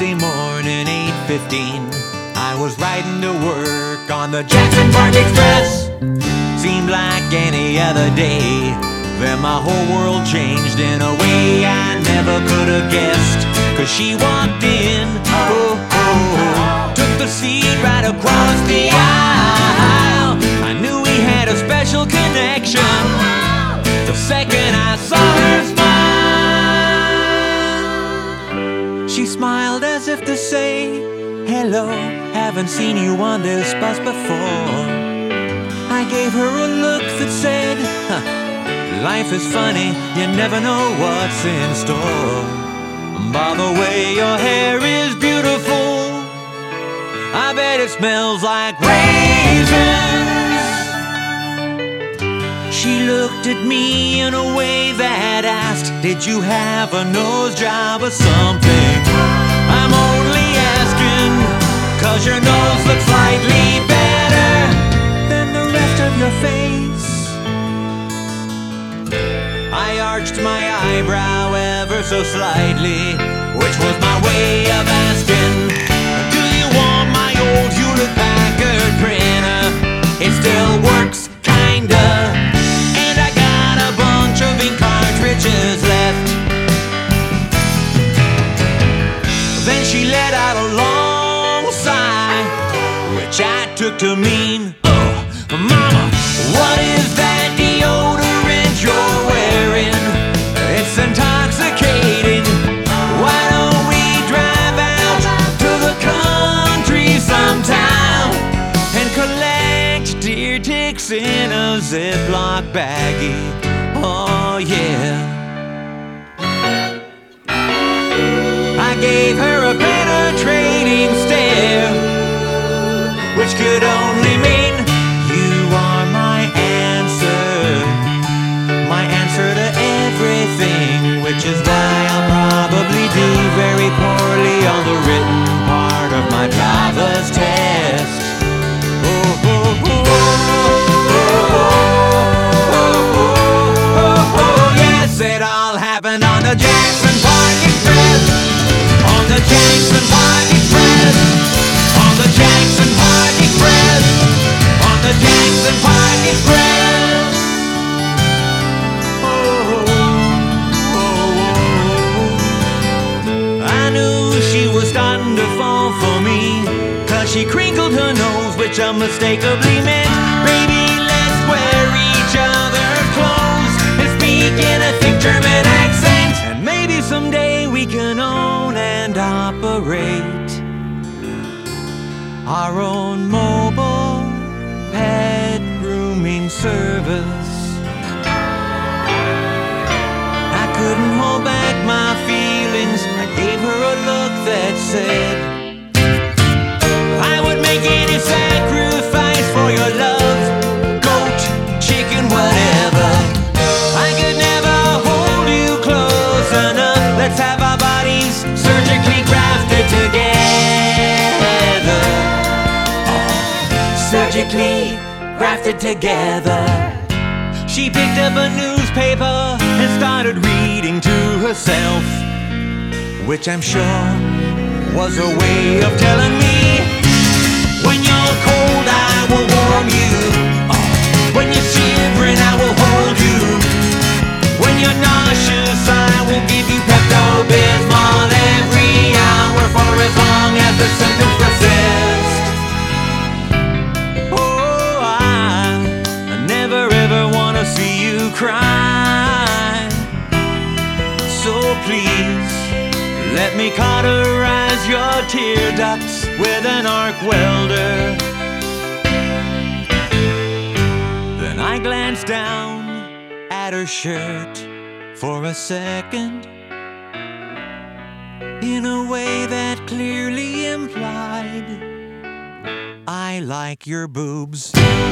Tuesday morning, 8:15. I was riding to work on the Jackson Park Express. Seemed like any other day. Then my whole world changed in a way I never could have guessed. Cause she walked in, took the seat right across the aisle. I knew we had a special connection the second I saw her smile. She smiled as if to say, hello, haven't seen you on this bus before. I gave her a look that said, life is funny, you never know what's in store. By the way, your hair is beautiful. I bet it smells like raisins. She looked at me in a way that asked, did you have a nose job or something? I'm only asking, cause your nose looks slightly better than the rest of your face. I arched my eyebrow ever so slightly, which was my way of asking, do you want my old Hewlett-Packard printer? It still works, kinda, and I got a bunch of ink cartridges left. Then she let out a long sigh, which I took to mean, Mama, what is that deodorant you're wearing? It's intoxicating. Why don't we drive out to the country sometime and collect deer ticks in a Ziploc baggie? Oh yeah. I gave her a penetrating stare, which could only mean you are my answer to everything, which is why I'll probably do very poorly on the written part of my driver's test. Yes, it all happened on the Jackson Park Express. On the Jackson Park Express. On the Jackson Park Express. On the Jackson Park Express. I knew she was starting to fall for me, cause she crinkled her nose, which unmistakably meant, baby, let's wear each other's clothes and speak in a thick German accent. And maybe someday we can own and operate our own mobile pet grooming service. I couldn't hold back my feelings. I gave her a look that said, I would make any sacrifice for your love, goat, chicken, whatever. I could never hold you close enough. Let's have our bodies surgically grafted together. Surgically grafted together. She picked up a newspaper and started reading to herself, which I'm sure was a way of telling me, when you're cold I will warm you, when you're shivering I will hold you, when you're nauseous I will give you Pepto-Bismol every hour for as long as the symptoms persist. Oh, I never ever want to see you cry, so please let me cauterize your tear ducts with an arc welder. Then I glanced down at her shirt for a second, in a way that clearly implied, I like your boobs.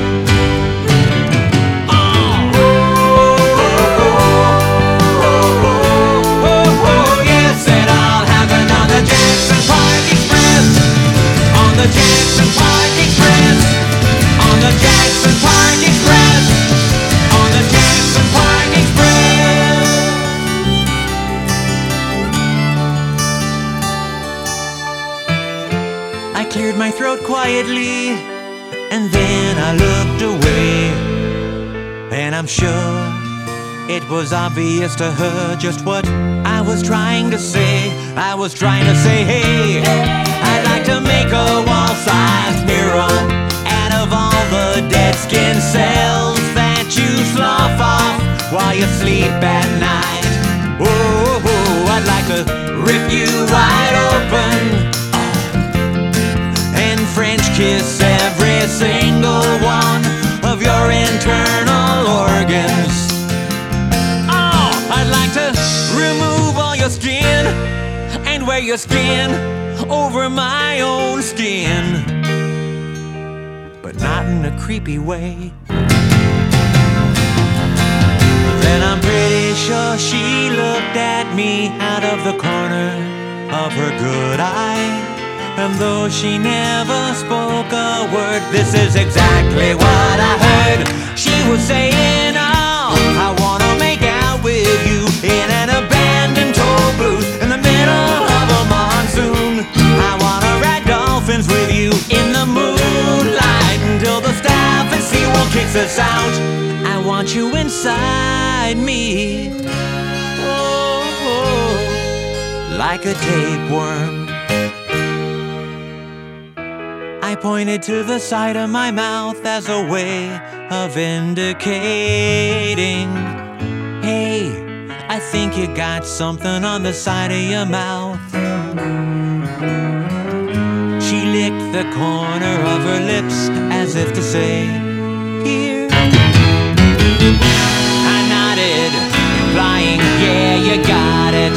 Yes, it all happened on the Jackson Park Express. On the Jackson Park Express. On the Jackson Park Express. On the Jackson Park Express. my throat quietly, and then I looked away. And I'm sure it was obvious to her just what I was trying to say. I was trying to say, hey, I'd like to make a wall-sized mirror out of all the dead skin cells that you slough off while you sleep at night. Oh, I'd like to rip you wide open and French kiss every single one of your internal organs. Oh, I'd like to remove all your skin and wear your skin over my own skin, but not in a creepy way. Then I'm pretty sure she looked at me out of the corner of her good eye. And though she never spoke a word, this is exactly what I heard. She was saying, oh, I wanna make out with you in an abandoned toll booth in the middle of a monsoon. I wanna ride dolphins with you in the moonlight until the staff at SeaWorld kicks us out. I want you inside me, oh, like a tapeworm. I pointed to the side of my mouth as a way of indicating, hey, I think you got something on the side of your mouth. She licked the corner of her lips as if to say, here. I nodded, implying, yeah, you got it.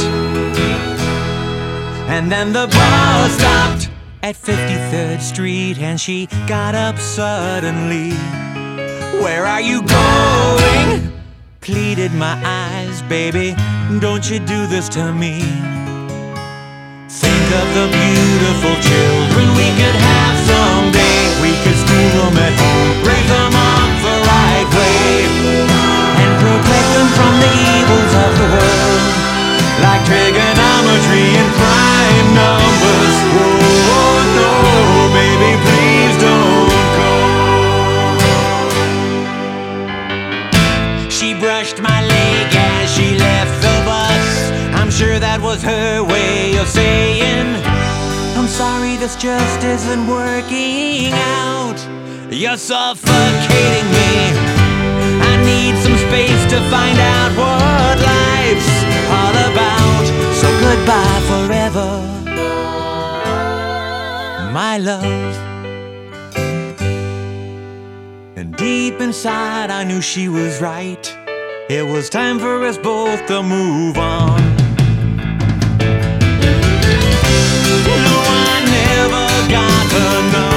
And then the bus stopped at 53rd Street and she got up suddenly. Where are you going? Pleaded my eyes, baby, don't you do this to me. Think of the beautiful children we could have someday. We could school them at home, raise them up the right way, and protect them from the evils of the world, like trigonometry and prime numbers. Oh no, baby, please don't go. She brushed my leg as she left the bus. I'm sure that was her way of saying, I'm sorry, this just isn't working out. You're suffocating me. I need some space to find out what life's all about. So goodbye forever, my love. And deep inside I knew she was right. It was time for us both to move on. No, I never got to know